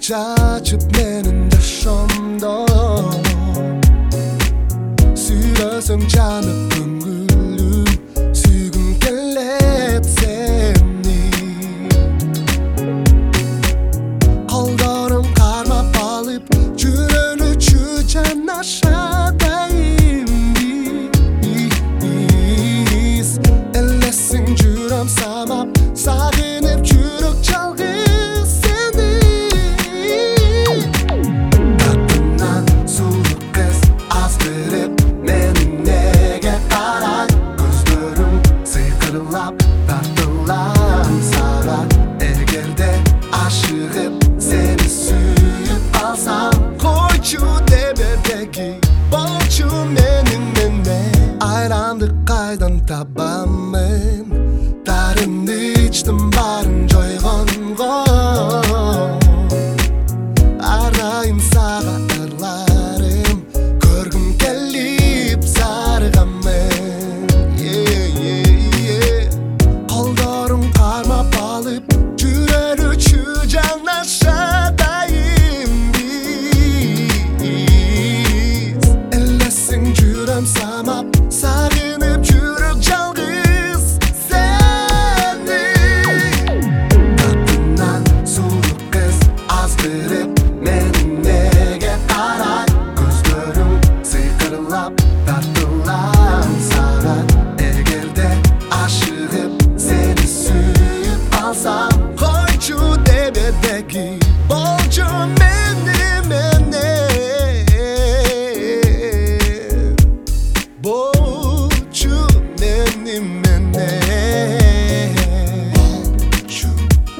чачып менин жашоомдо сүйлөсөң жанып көңүлүм сүйгүм келет сени колдорум кармап алып жүрөлүчү жанашадайымбиз элесиң жүрөм самап сагынып жүрөк жалгыз сени тартынан сулуу кыз азгырып неге карай көздөрүң сыйкырлап тартылам сага эгерде ашыгып сени сүйүп алсам койчу дебедеги болчу менин менен айрандык кайдан табамын дарымды ичтим барын жойгонго ар дайым сага ырларым көргүм келип зарыгамын колдорум кармап алып жүрөлүчү жанашадайымбиз элесиң жүрөм самап сагынып жүрөк жалгыз сени тартынан сулуу кыз азгырып неге карай көздөрүң сыйкырлап тартылам сага эгерде ашыгып сени сүйүп алсам койчу дебедеги болчу менин менен болчу менин менен болчу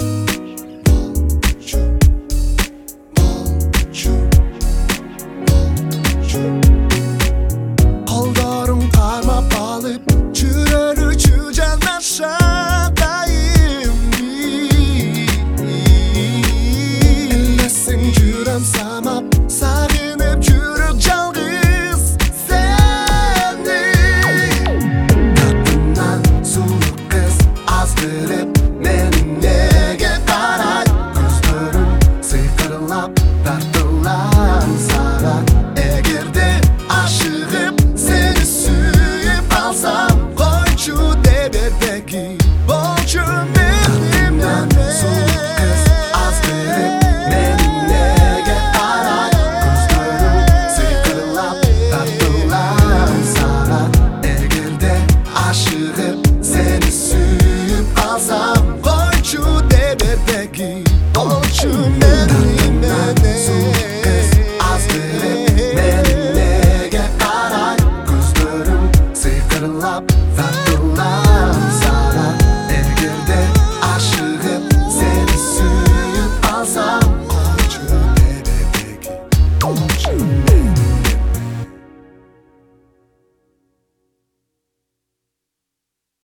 колдорум кармап алып жүрөлүчү жанашадайымбиз элесиң жүрөм самап сагынып жүрөк жалгыз сени тартынан сулуу кыз азгырып неге карай көздөрүң сыйкырлап тартылам сага эгерде ашыгып сени сүйүп алсам койчу дебедеги болчу менин менен сулуу кыз азгырып неге карай көздөрүң сыйкырлап тартылам сага эгерде ашыгып сени сүйүп алсам койчу дебедеги болчу менин менен сулуу кыз азгырып неге карай көздөрүң сыйкырлап тартылам сага эгерде ашыгып